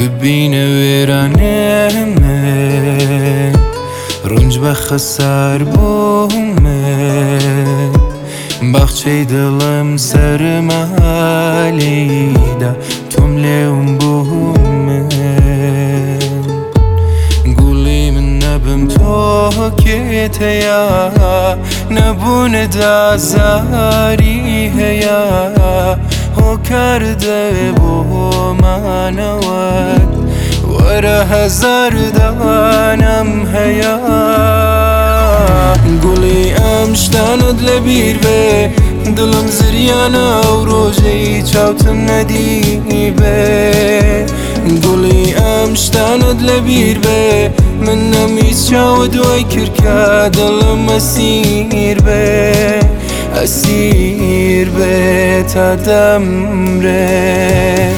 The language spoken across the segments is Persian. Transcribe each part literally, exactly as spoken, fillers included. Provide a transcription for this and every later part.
ببینه ویرانه من رنج بخسار بومه باخچه دلم سرمالیده تم لیون بومه گولی من نبم تو کته یا نبون دازاری هیا هو کرده بو منوات ورا هزار دانم هیا گولی امشتاند لبیر به دلم زریانا و روژه چاوتم ندی به گولی امشتاند لبیر به من نمیز چاود وی کرکا دلم اسیر به اسیر به تا دمره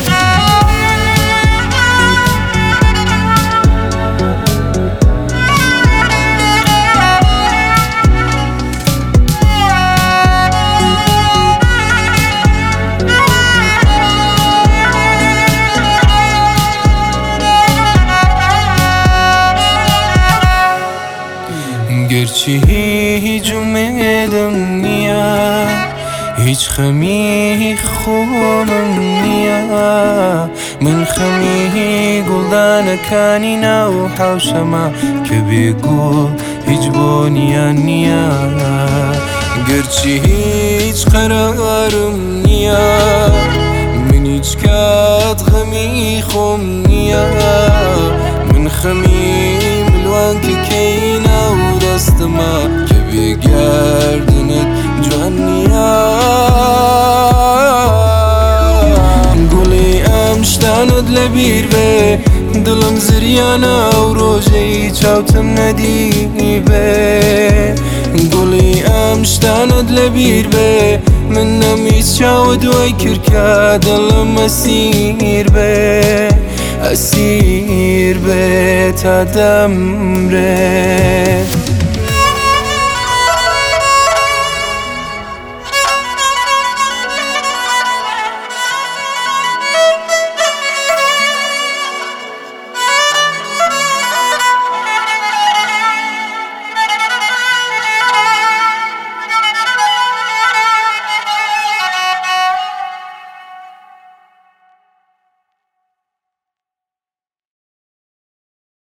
گرچه هیچ امیدم نیا هیچ خمی خوبم نیا من خمی گلدان کانی نو حوشما که بگل هیچ بونیا نیا گرچه هیچ قرارم نیا من هیچ کات خمی خوم نیا من خمی ملوان که کینا دستما که بگردنت جوانیا گولی امشتاند لبیر به دلم زریانا و روژه چاوتم ندی به گولی امشتاند لبیر به من نمیز چاود وی کرکا دلم اسیر به اسیر به تا دمره